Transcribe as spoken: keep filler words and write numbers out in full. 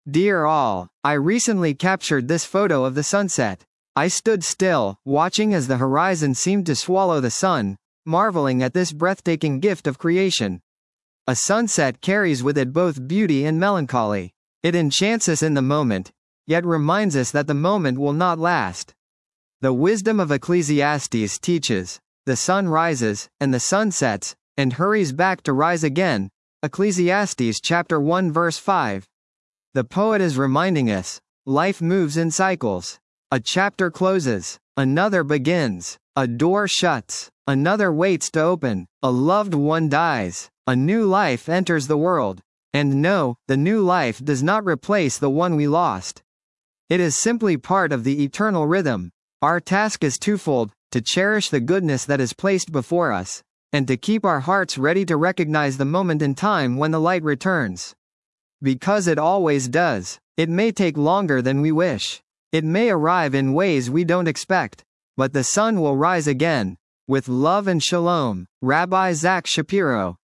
Dear all, I recently captured this photo of the sunset. I stood still, watching as the horizon seemed to swallow the sun, marveling at this breathtaking gift of creation. A sunset carries with it both beauty and melancholy. It enchants us in the moment, yet reminds us that the moment will not last. The wisdom of Ecclesiastes teaches, the sun rises, and the sun sets, and hurries back to rise again. Ecclesiastes chapter one verse five. The poet is reminding us, life moves in cycles. A chapter closes, another begins, a door shuts, another waits to open, a loved one dies, a new life enters the world. And no, the new life does not replace the one we lost. It is simply part of the eternal rhythm. Our task is twofold, to cherish the goodness that is placed before us, and to keep our hearts ready to recognize the moment in time when the light returns. Because it always does. It may take longer than we wish. It may arrive in ways we don't expect. But the sun will rise again. With love and shalom, Rabbi Zach Shapiro.